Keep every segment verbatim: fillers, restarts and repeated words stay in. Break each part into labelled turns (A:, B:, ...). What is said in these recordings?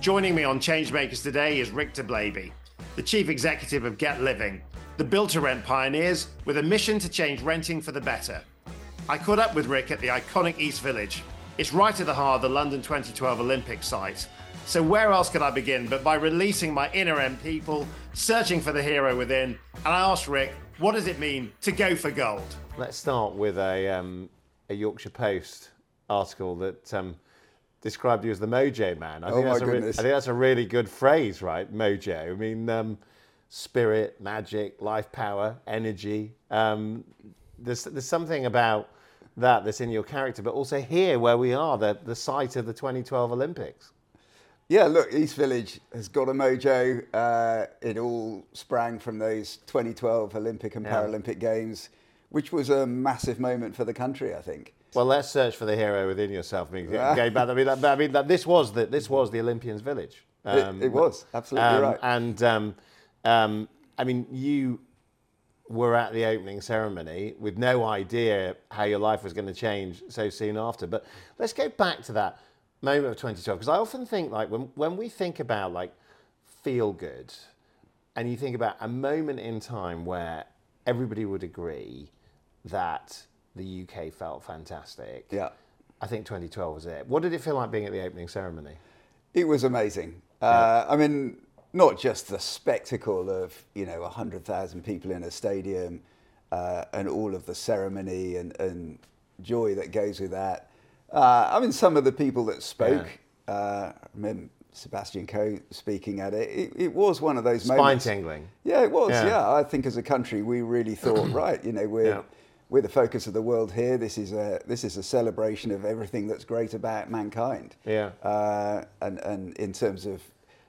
A: Joining me on Changemakers today is Rick de Blaby, the Chief Executive of Get Living, the build-to-rent pioneers with a mission to change renting for the better. I caught up with Rick at the iconic East Village. It's right at the heart of the London twenty twelve Olympic site. So where else could I begin but by releasing my inner M people, searching for the hero within, and I asked Rick, what does it mean to go for gold?
B: Let's start with a, um, a Yorkshire Post article that um, described you as the Mojo Man. I
C: Oh
B: think
C: my
B: that's a re-
C: goodness.
B: I think that's a really good phrase, right? Mojo. I mean, um, spirit, magic, life power, energy. Um, there's there's something about that that's in your character, but also here where we are, the the site of the twenty twelve Olympics.
C: Yeah, look, East Village has got a mojo. Uh, it all sprang from those twenty twelve Olympic and
B: Yeah.
C: Paralympic Games, which was a massive moment for the country, I think.
B: Well, let's search for the hero within yourself. I mean, going back, I mean, that, I mean that this was the this was the Olympians' village.
C: It, it was, absolutely
B: um,
C: right.
B: And um, um, I mean, you were at the opening ceremony with no idea how your life was going to change so soon after. But let's go back to that moment of twenty twelve, because I often think, like, when when we think about like feel good, and you think about a moment in time where everybody would agree that the U K felt fantastic.
C: Yeah.
B: I think twenty twelve was it. What did it feel like being at the opening ceremony?
C: It was amazing. Uh, I mean, not just the spectacle of, you know, one hundred thousand people in a stadium uh, and all of the ceremony and, and joy that goes with that. Uh, I mean, some of the people that spoke,
B: Yeah.
C: uh, I remember Sebastian Coe speaking at it, it, it was one of those
B: Spine
C: moments.
B: tingling.
C: Yeah, it was,
B: Yeah.
C: yeah. I think as a country, we really thought, right, you know, we're,
B: Yeah.
C: we're the focus of the world here. This is a this is a celebration of everything that's great about mankind.
B: Yeah.
C: Uh, and, and in terms of,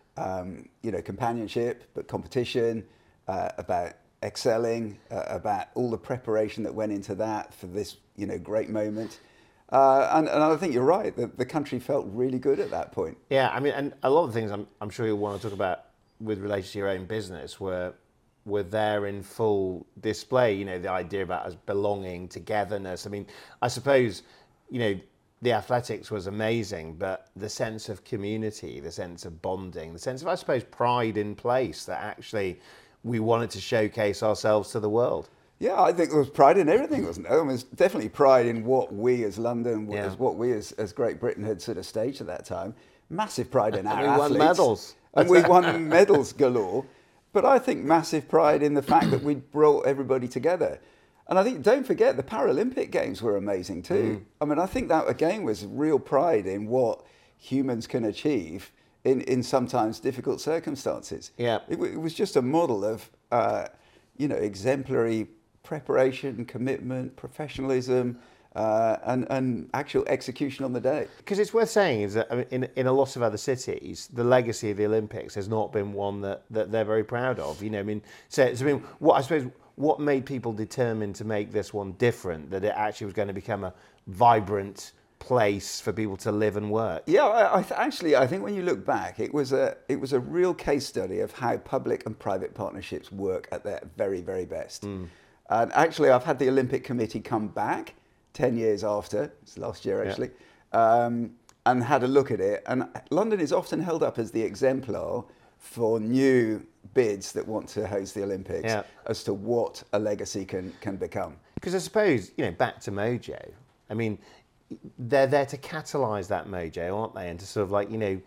C: um, you know, companionship, but competition, uh, about excelling, uh, about all the preparation that went into that for this, you know, great moment. Uh, and, and I think you're right, the, the country felt really good at that point.
B: Yeah, I mean, and a lot of things I'm, I'm sure you'll want to talk about with relation to your own business were were there in full display. You know, the idea about us belonging, togetherness. I mean, I suppose, you know, the athletics was amazing, but the sense of community, the sense of bonding, the sense of, I suppose, pride in place that actually we wanted to showcase ourselves to the world.
C: Yeah, I think there was pride in everything, wasn't there? I mean, there's definitely pride in what we as London, what,
B: Yeah.
C: as what we as, as Great Britain had sort of staged at that time. Massive pride in our
B: And we won
C: athletes.
B: medals.
C: And we won medals galore. But I think massive pride in the fact that we brought everybody together. And I think, don't forget, the Paralympic Games were amazing too. Mm. I mean, I think that again was real pride in what humans can achieve in, in sometimes difficult circumstances.
B: Yeah.
C: It, w- it was just a model of, uh, you know, exemplary preparation, commitment, professionalism, uh, and, and actual execution on the day.
B: Because it's worth saying is that I mean, in, in a lot of other cities, the legacy of the Olympics has not been one that, that they're very proud of. You know, I mean, so, so I mean, what I suppose what made people determined to make this one different, that it actually was going to become a vibrant place for people to live and work?
C: Yeah, I, I th- actually, I think when you look back, it was a it was a real case study of how public and private partnerships work at their very, very best. Mm. And actually, I've had the Olympic Committee come back ten years after, it's last year actually, yeah. um, and had a look at it. And London is often held up as the exemplar for new bids that want to host the Olympics,
B: yeah.
C: as to what a legacy can, can become.
B: Because I suppose, you know, back to Mojo, I mean, they're there to catalyse that mojo, aren't they? And to sort of like, you know,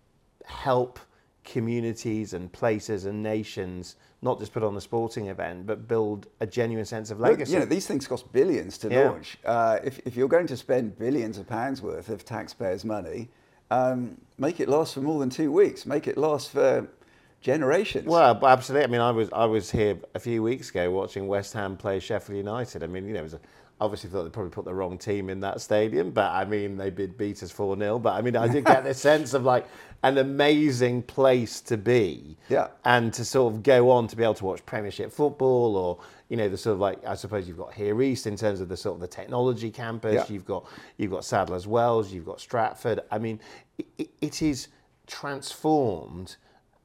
B: help communities and places and nations not just put on a sporting event, but build a genuine sense of legacy.
C: Look, you know, these things cost billions to
B: yeah.
C: launch. Uh, if, if you're going to spend billions of pounds worth of taxpayers' money, um, make it last for more than two weeks. Make it last for generations.
B: Well, absolutely. I mean, I was I was here a few weeks ago watching West Ham play Sheffield United. I mean, you know, it was a, obviously thought they probably put the wrong team in that stadium, but I mean, they did beat us four nil. But I mean, I did get the sense of like an amazing place to be,
C: yeah,
B: and to sort of go on to be able to watch Premiership football, or you know, the sort of like, I suppose you've got here East in terms of the sort of the technology campus.
C: Yeah.
B: You've got you've got Sadler's Wells. You've got Stratford. I mean, it, it is transformed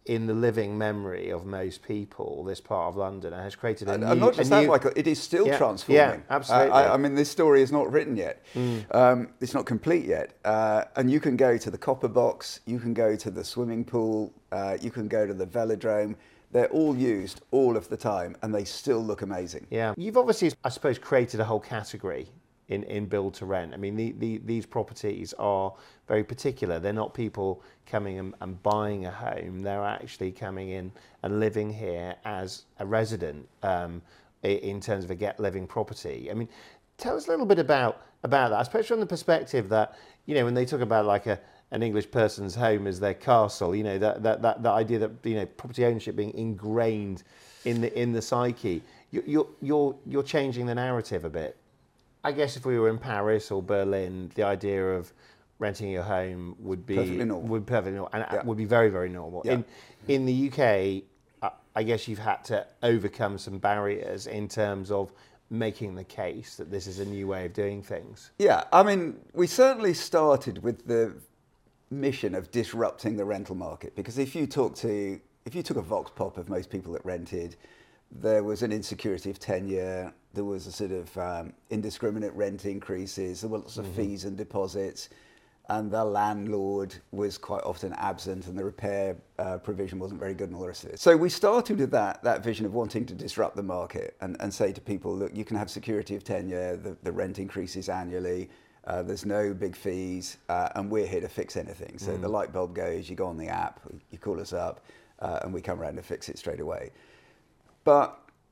B: in the living memory of most people, this part of London, and has created a
C: and,
B: new...
C: and not just
B: a
C: that,
B: new,
C: Michael, it is still
B: yeah,
C: transforming.
B: Yeah, absolutely.
C: Uh, I, I mean, this story is not written yet. Mm. Um, it's not complete yet. Uh, and you can go to the Copper Box, you can go to the swimming pool, uh, you can go to the velodrome. They're all used all of the time, and they still look amazing.
B: Yeah. You've obviously, I suppose, created a whole category in, in build to rent. I mean, the, the, these properties are very particular. They're not people coming and, and buying a home. They're actually coming in and living here as a resident um, in terms of a Get Living property. I mean, tell us a little bit about, about that, especially from the perspective that, you know, when they talk about like a an English person's home as their castle, you know, that, that, that, that idea that, you know, property ownership being ingrained in the in the psyche, you, you're, you're, you're changing the narrative a bit. I guess if we were in Paris or Berlin, the idea of renting your home would be
C: perfectly normal.
B: would perfectly normal, and
C: yeah.
B: would be very, very normal.
C: Yeah.
B: In in the U K, I guess you've had to overcome some barriers in terms of making the case that this is a new way of doing things.
C: Yeah, I mean, we certainly started with the mission of disrupting the rental market, because if you talk to if you took a vox pop of most people that rented, there was an insecurity of tenure, there was a sort of um, indiscriminate rent increases, there were lots of mm-hmm. fees and deposits, and the landlord was quite often absent, and the repair uh, provision wasn't very good, and all the rest of it. So we started with that that vision of wanting to disrupt the market and, and say to people, look, you can have security of tenure, the, the rent increases annually, Uh, there's no big fees, uh, and we're here to fix anything. So mm. the light bulb goes, you go on the app, you call us up, uh, and we come around and fix it straight away. But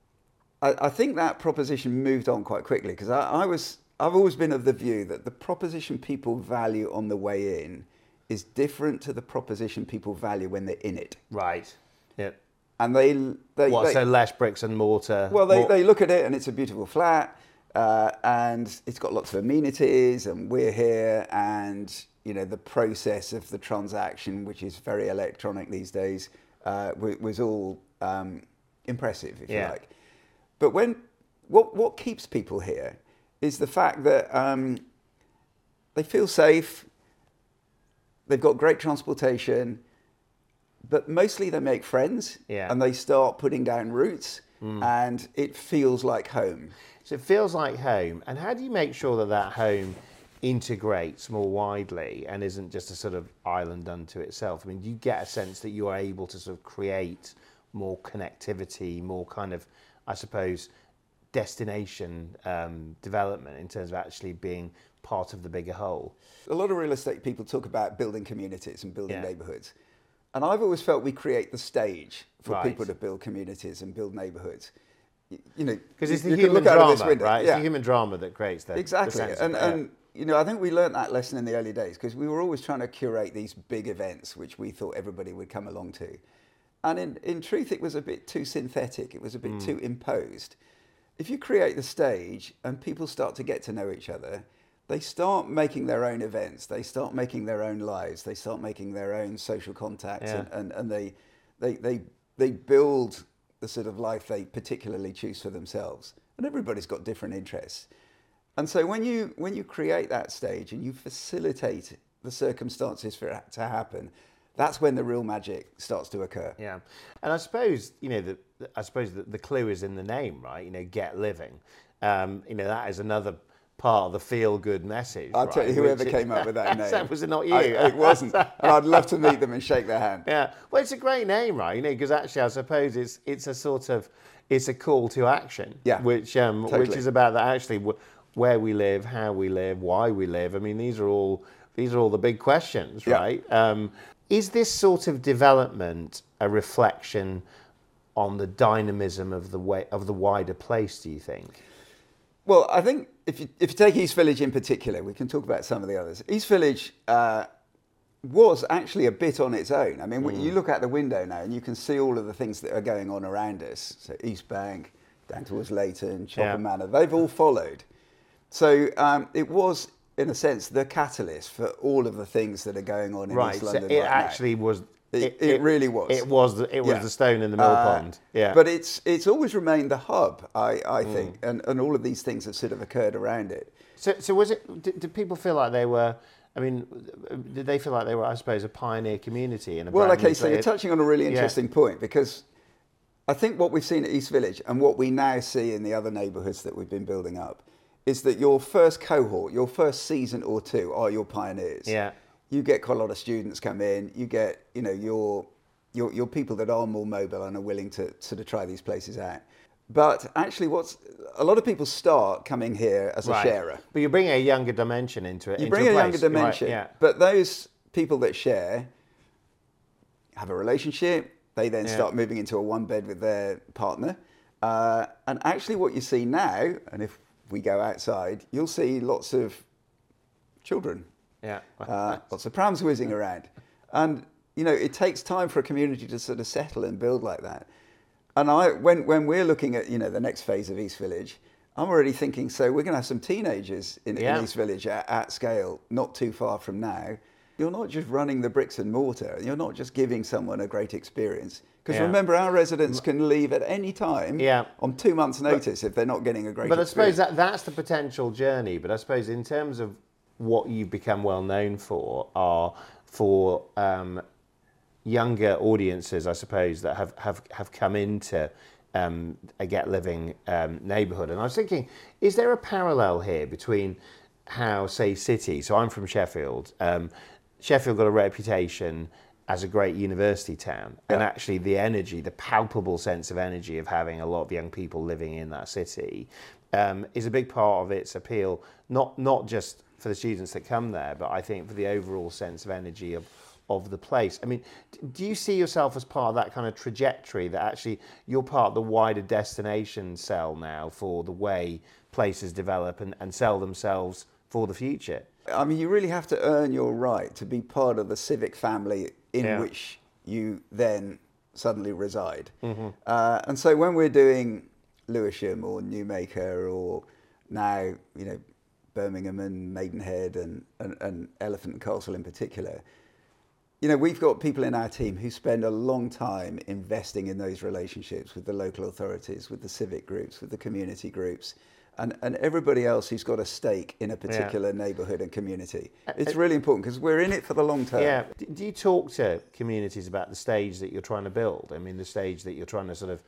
C: I, I think that proposition moved on quite quickly, because I, I was, I've always been of the view that the proposition people value on the way in is different to the proposition people value when they're in it.
B: Right. Yeah.
C: And they, they,
B: what,
C: they
B: so less bricks and mortar.
C: Well, they,
B: more...
C: they look at it and it's a beautiful flat. Uh, and it's got lots of amenities, and we're here, and you know the process of the transaction, which is very electronic these days, uh, w- was all um, impressive, if
B: yeah.
C: you like. But when what what keeps people here is the fact that um, they feel safe, they've got great transportation, but mostly they make friends,
B: yeah.
C: and they start putting down roots, mm. and it feels like home.
B: So it feels like home. And how do you make sure that that home integrates more widely and isn't just a sort of island unto itself? I mean, do you get a sense that you are able to sort of create more connectivity, more kind of, I suppose, destination um, development in terms of actually being part of the bigger whole?
C: A lot of real estate people talk about building communities and building
B: yeah.
C: neighbourhoods. And I've always felt we create the stage for
B: right.
C: people to build communities and build neighbourhoods. You know,
B: because it's the
C: you
B: human drama, right? It's
C: yeah.
B: the human drama that creates that.
C: Exactly,
B: the
C: and
B: of,
C: and
B: yeah.
C: you know, I think we learned that lesson in the early days, because we were always trying to curate these big events which we thought everybody would come along to, and in in truth, it was a bit too synthetic. It was a bit mm. too imposed. If you create the stage and people start to get to know each other, they start making their own events. They start making their own lives. They start making their own social contacts,
B: yeah.
C: and, and and they they they they build the sort of life they particularly choose for themselves. And everybody's got different interests. And so when you when you create that stage and you facilitate the circumstances for it to happen, that's when the real magic starts to occur.
B: Yeah. And I suppose, you know, the, I suppose the, the clue is in the name, right? You know, Get Living. Um, you know, that is another part of the feel-good message.
C: I'll
B: right?
C: tell you, whoever
B: Which
C: came up with that name.
B: That was not you.
C: I, it wasn't. And I'd love to meet them and shake their hand.
B: Yeah. Well, it's a great name, right? You know, because actually, I suppose it's it's a sort of, it's a call to action.
C: Yeah.
B: Which um,
C: totally.
B: which is about that actually w- where we live, how we live, why we live. I mean, these are all these are all the big questions,
C: yeah.
B: right? Um, is this sort of development a reflection on the dynamism of the way of the wider place? Do you think?
C: Well, I think if you if you take East Village in particular, we can talk about some of the others. East Village uh, was actually a bit on its own. I mean, mm. you look out the window now and you can see all of the things that are going on around us. So East Bank, down towards Leighton, Chopper yeah. Manor, they've all followed. So um, it was, in a sense, the catalyst for all of the things that are going on in
B: right.
C: East London
B: so it
C: right
B: actually
C: now.
B: was...
C: It,
B: it,
C: it, it really was.
B: It was the, it was
C: yeah.
B: the stone in the mill
C: uh,
B: pond. Yeah.
C: But it's it's always remained the hub, I, I
B: mm.
C: think, and, and all of these things have sort of occurred around it.
B: So so was it? Did, did people feel like they were I mean, did they feel like they were, I suppose, a pioneer community? In a
C: well,
B: brand
C: okay,
B: new
C: so you're
B: place?
C: touching on a really interesting
B: Yeah.
C: point, because I think what we've seen at East Village and what we now see in the other neighbourhoods that we've been building up is that your first cohort, your first season or two are your pioneers.
B: Yeah.
C: You get quite a lot of students come in, you get, you know, your, your, your people that are more mobile and are willing to sort of try these places out. But actually what's, a lot of people start coming here as a
B: Right.
C: sharer.
B: But you bring a younger dimension into it.
C: You
B: into
C: bring a
B: place.
C: younger dimension,
B: Right, yeah.
C: but those people that share have a relationship. They then
B: Yeah.
C: start moving into a one bed with their partner. Uh, and actually what you see now, and if we go outside, you'll see lots of children,
B: Yeah.
C: uh, lots of prams whizzing around. And, you know, it takes time for a community to sort of settle and build like that. And I, when, when we're looking at, you know, the next phase of East Village, I'm already thinking, so we're going to have some teenagers in,
B: Yeah.
C: in East Village at, at scale, not too far from now. You're not just running the bricks and mortar. You're not just giving someone a great experience. Because
B: Yeah.
C: remember, our residents can leave at any time
B: Yeah.
C: on two months' notice if they're not getting a great
B: But I
C: experience.
B: suppose that that's the potential journey. But I suppose in terms of what you've become well known for are for um, younger audiences, I suppose, that have, have, have come into um, a Get Living um, neighbourhood. And I was thinking, is there a parallel here between how, say, City, so I'm from Sheffield, um, Sheffield got a reputation as a great university town, and
C: Yeah.
B: actually the energy, the palpable sense of energy of having a lot of young people living in that city um, is a big part of its appeal, not not just for the students that come there, but I think for the overall sense of energy of of the place. I mean, d- do you see yourself as part of that kind of trajectory, that actually you're part of the wider destination cell now for the way places develop and, and sell themselves for the future?
C: I mean, you really have to earn your right to be part of the civic family in
B: Yeah.
C: which you then suddenly reside.
B: Mm-hmm.
C: Uh, and so when we're doing Lewisham or Newmaker or now, you know, Birmingham and Maidenhead and, and, and Elephant and Castle in particular, you know, we've got people in our team who spend a long time investing in those relationships with the local authorities, with the civic groups, with the community groups, and, and everybody else who's got a stake in a particular neighbourhood and community. It's really important because we're in it for the long term.
B: Yeah. D- Do you talk to communities about the stage that you're trying to build? I mean, the stage that you're trying to sort of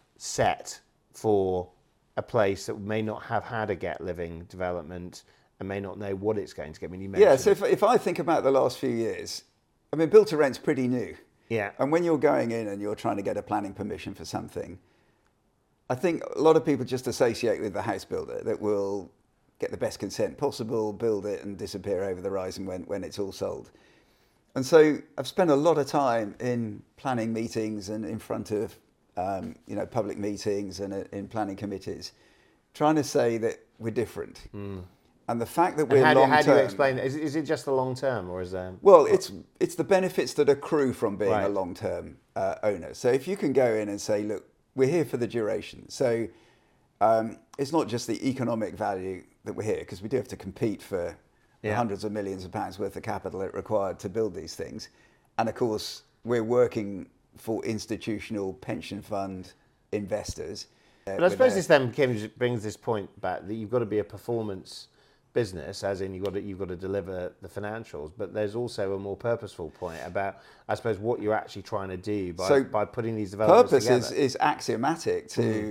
B: set for a place that may not have had a Get Living development and may not know what it's going to get. I mean, you mentioned...
C: Yeah, so if, if I think about the last few years, I mean, build to rent's pretty new.
B: Yeah.
C: And when you're going in and you're trying to get a planning permission for something, I think a lot of people just associate with the house builder that will get the best consent possible, build it and disappear over the horizon when, when it's all sold. And so I've spent a lot of time in planning meetings and in front of um, you know, public meetings and uh, in planning committees, trying to say that we're different. Mm. And the fact that we're
B: how, do,
C: long
B: how
C: term...
B: do you explain it? Is, is it just the long term, or is there...
C: Well, it's it's the benefits that accrue from being
B: Right.
C: a long-term uh, owner. So if you can go in and say, look, we're here for the duration. So um, it's not just the economic value that we're here, because we do have to compete for the
B: Yeah.
C: hundreds of millions of pounds worth of capital it required to build these things. And of course, we're working for institutional pension fund investors. uh,
B: But I
C: with
B: suppose
C: their-
B: this then brings, brings this point back that you've got to be a performance business, as in you've got to, you've got to deliver the financials, but there's also a more purposeful point about, I suppose, what you're actually trying to do by,
C: So
B: by putting these developments
C: Purpose
B: together.
C: is, is axiomatic to
B: Mm.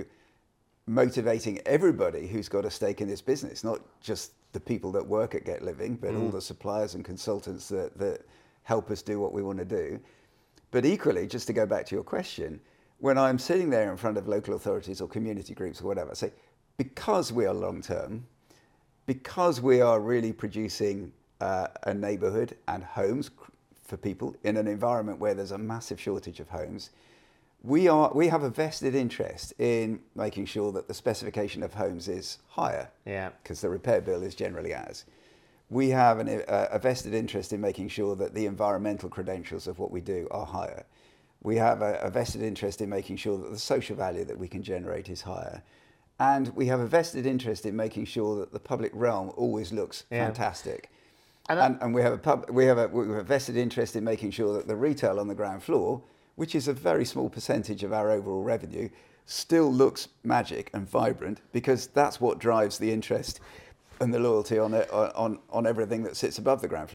C: motivating everybody who's got a stake in this business, not just the people that work at Get Living, but
B: Mm.
C: all the suppliers and consultants that, that help us do what we want to do. But equally, just to go back to your question, when I'm sitting there in front of local authorities or community groups or whatever, I say, because we are long term, because we are really producing uh, a neighbourhood and homes for people in an environment where there's a massive shortage of homes, we are we have a vested interest in making sure that the specification of homes is higher,
B: Yeah.
C: because the repair bill is generally ours. We have an, a, a vested interest in making sure that the environmental credentials of what we do are higher. We have a, a vested interest in making sure that the social value that we can generate is higher. And we have a vested interest in making sure that the public realm always looks
B: Yeah.
C: fantastic.
B: And
C: And,
B: I-
C: and, we have a pub, we have a we have a vested interest in making sure that the retail on the ground floor, which is a very small percentage of our overall revenue, still looks magic and vibrant, because that's what drives the interest and the loyalty on it, on on everything that sits above the ground floor.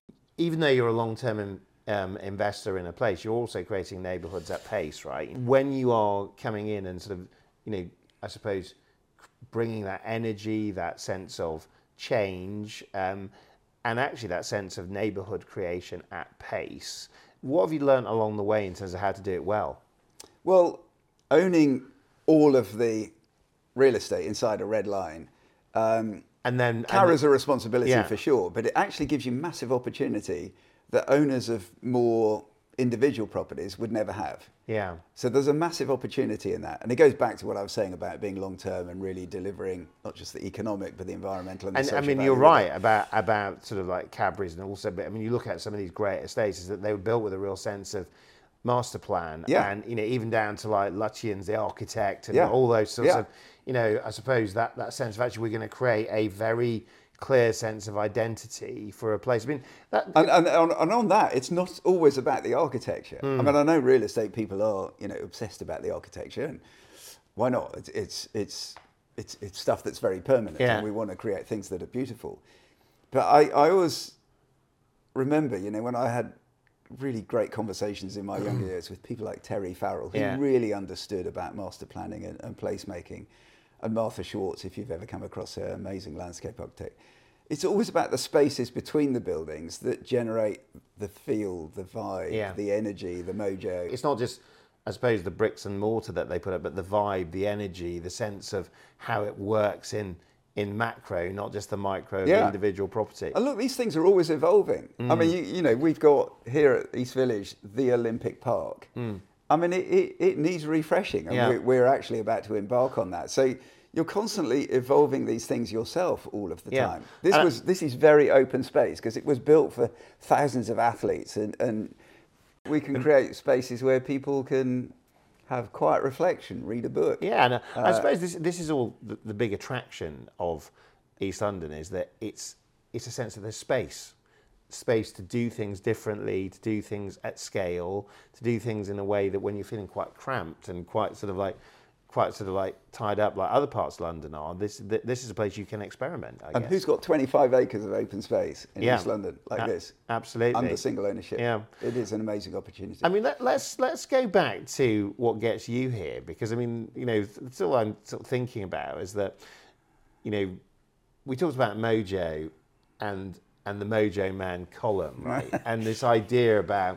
B: even though you're a long-term in, um, investor in a place, you're also creating neighbourhoods at pace, right? When you are coming in and sort of, you know, I suppose bringing that energy, that sense of change, um, and actually that sense of neighbourhood creation at pace, what have you learned along the way in terms of how to do it well?
C: Well, owning all of the real estate inside a red line um,
B: and then
C: carries
B: and,
C: a responsibility
B: yeah.
C: for sure, but it actually gives you massive opportunity that owners of more individual properties would never have.
B: Yeah.
C: So there's a massive opportunity in that. And it goes back to what I was saying about being long-term and really delivering not just the economic, but the environmental and the
B: And
C: social
B: I mean,
C: value
B: you're
C: of it.
B: right about, about sort of like Cadbury's and also, but I mean, you look at some of these great estates, is that they were built with a real sense of master plan.
C: Yeah.
B: And, you know, even down to like Lutyens, the architect, and
C: Yeah.
B: all those sorts
C: Yeah.
B: of, you know, I suppose that, that sense of actually we're going to create a very clear sense of identity for a place. I mean, that...
C: And, and, and on that, it's not always about the architecture.
B: Mm.
C: I mean, I know real estate people are, you know, obsessed about the architecture, and why not? It's it's it's it's, it's stuff that's very permanent,
B: Yeah.
C: and we want to create things that are beautiful. But I, I always remember, you know, when I had really great conversations in my younger years with people like Terry Farrell, who
B: Yeah.
C: really understood about master planning and, and placemaking, and Martha Schwartz, if you've ever come across her, amazing landscape architect. It's always about the spaces between the buildings that generate the feel, the vibe,
B: Yeah.
C: the energy, the mojo.
B: It's not just, I suppose, the bricks and mortar that they put up, but the vibe, the energy, the sense of how it works in in macro, not just the micro of the
C: Yeah.
B: individual property.
C: And look, these things are always evolving. I mean, you, you know, we've got here at East Village the Olympic Park. I mean, it, it, it needs refreshing, and
B: Yeah.
C: we're, we're actually about to embark on that. So you're constantly evolving these things yourself all of the
B: Yeah.
C: time. This
B: And I-
C: was this is very open space because it was built for thousands of athletes, and, and we can create spaces where people can have quiet reflection, read a book.
B: Yeah, and uh, I
C: Uh,
B: suppose this this is all the, the big attraction of East London, is that it's it's a sense of there's space, space to do things differently, to do things at scale, to do things in a way that when you're feeling quite cramped and quite sort of like quite sort of like tied up like other parts of London are, this th- this is a place you can experiment, I
C: And
B: guess.
C: who's got twenty-five acres of open space in
B: Yeah.
C: East London like
B: A-
C: this?
B: absolutely.
C: Under single ownership.
B: Yeah.
C: It is an amazing opportunity.
B: I mean, let, let's let's go back to what gets you here, because I mean, you know, that's all I'm sort of thinking about is that, you know, we talked about Mojo and and the Mojo Man column, right? And this idea about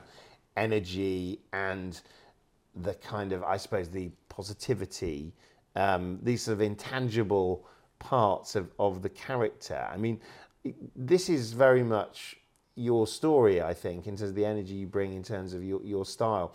B: energy and the kind of, I suppose, the positivity, um, these sort of intangible parts of, of the character. I mean, this is very much your story, I think, in terms of the energy you bring, in terms of your, your style.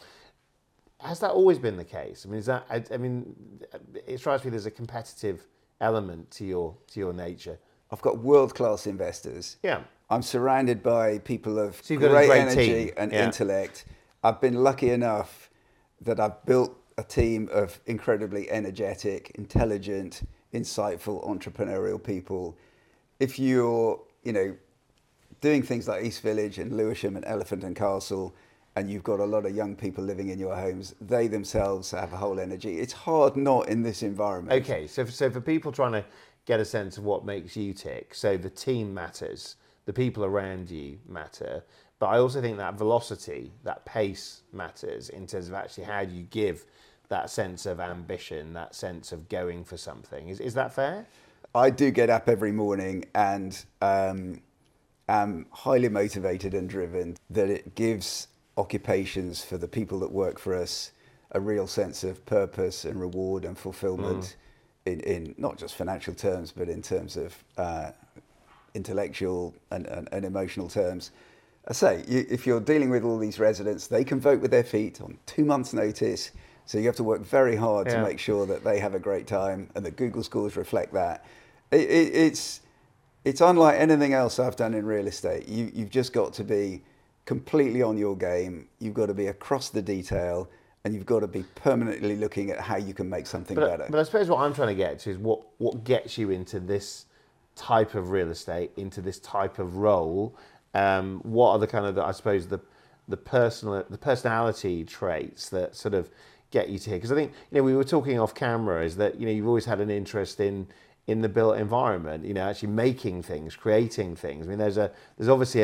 B: Has that always been the case? I mean, is that? I, I mean, it strikes me there's a competitive element to your to your nature.
C: I've got world-class investors.
B: Yeah.
C: I'm surrounded by people of
B: So you've got a
C: great,
B: great
C: energy
B: team.
C: and
B: Yeah.
C: intellect. I've been lucky enough that I've built a team of incredibly energetic, intelligent, insightful, entrepreneurial people. If you're, you know, doing things like East Village and Lewisham and Elephant and Castle, and you've got a lot of young people living in your homes, they themselves have a whole energy. It's hard not in this environment.
B: Okay, so for, so for people trying to get a sense of what makes you tick, so the team matters, the people around you matter, but I also think that velocity, that pace matters in terms of actually how do you give that sense of ambition, that sense of going for something. Is is that fair?
C: I do get up every morning and um, am highly motivated and driven, that it gives occupations for the people that work for us a real sense of purpose and reward and fulfillment mm. in, in not just financial terms, but in terms of uh, intellectual and, and, and emotional terms. I say, you, if you're dealing with all these residents, they can vote with their feet on two months' notice. So you have to work very hard
B: yeah.
C: to make sure that they have a great time and that Google scores reflect that. It, it, it's it's unlike anything else I've done in real estate. You, you've just got to be completely on your game. You've got to be across the detail, and you've got to be permanently looking at how you can make something
B: but,
C: better.
B: But I suppose what I'm trying to get to is what, what gets you into this type of real estate, into this type of role. Um, what are the kind of, the, I suppose, the the personal, the personality traits that sort of get you to here? Because I think, you know, we were talking off camera, is that, you know, you've always had an interest in in the built environment, you know, actually making things, creating things. I mean, there's a there's obviously a,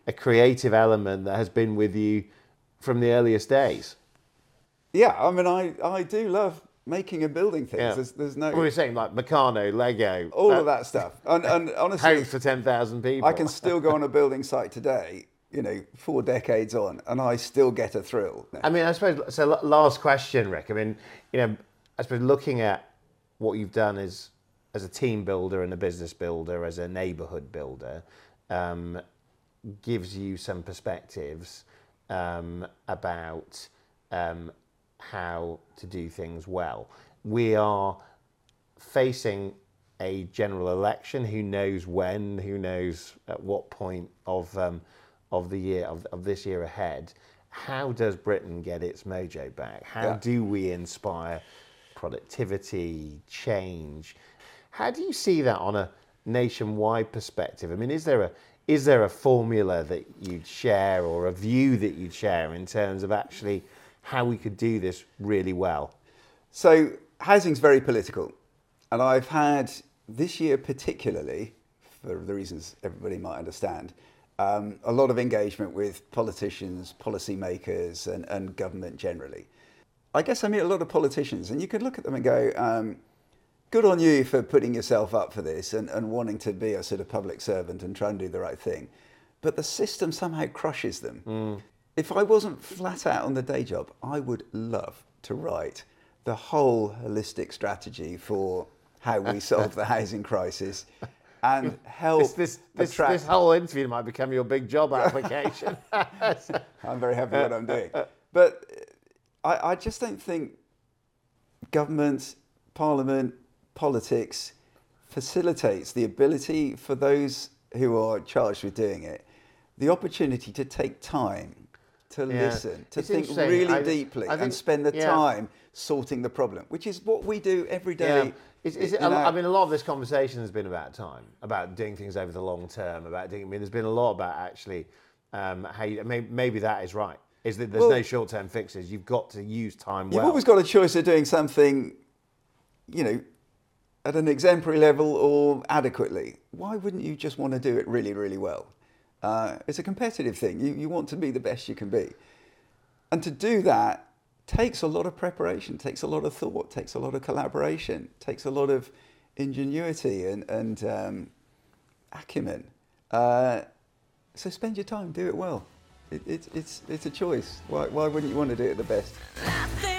B: a creative element that has been with you from the earliest days.
C: Yeah, I mean, I, I do love making and building things.
B: Yeah.
C: There's, there's no...
B: We were saying like Meccano, Lego.
C: all
B: uh,
C: of that stuff. And, and honestly...
B: homes for ten thousand people.
C: I can still go on a building site today, you know, four decades on, and I still get a thrill.
B: I mean, I suppose, so last question, Rick. I mean, you know, I suppose looking at what you've done as, as a team builder and a business builder, as a neighbourhood builder, um, gives you some perspectives um, about um, how to do things well. We are facing a general election. Who knows when? Who knows at what point of um, of the year of, of this year ahead? How does Britain get its mojo back? How
C: Yeah.
B: do we inspire productivity, change? How do you see that on a nationwide perspective? I mean, is there a is there a formula that you'd share or a view that you'd share in terms of actually how we could do this really well?
C: So housing's very political, and I've had this year particularly, for the reasons everybody might understand, um, a lot of engagement with politicians, policymakers, and, and government generally. I guess I meet a lot of politicians, and you could look at them and go, um, good on you for putting yourself up for this and, and wanting to be a sort of public servant and try and do the right thing. But the system somehow crushes them. Mm. If I wasn't flat out on the day job, I would love to write the whole holistic strategy for how we solve the housing crisis and help
B: This, this, this,
C: attract...
B: this whole interview might become your big job application.
C: I'm very happy with what I'm doing. But I, I just don't think government, parliament, politics facilitates the ability for those who are charged with doing it, the opportunity to take time, to
B: Yeah.
C: listen, to
B: It's
C: think
B: interesting.
C: really
B: I-
C: deeply
B: I think-
C: and spend the
B: yeah.
C: time sorting the problem, which is what we do every day.
B: Yeah. Is, is it,
C: in
B: a-
C: our-
B: I mean, a lot of this conversation has been about time, about doing things over the long term, about doing, I mean, there's been a lot about actually um, how you, maybe, maybe that is right, is that there's
C: Well,
B: no short-term fixes. You've got to use time
C: You've
B: well.
C: always got a choice of doing something, you know, at an exemplary level or adequately. Why wouldn't you just want to do it really, really well? Uh, it's a competitive thing. You, you want to be the best you can be. And to do that takes a lot of preparation, takes a lot of thought, takes a lot of collaboration, takes a lot of ingenuity and, and um, acumen. Uh, so spend your time, do it well. It, it, it's, it's a choice. Why, why wouldn't you want to do it the best?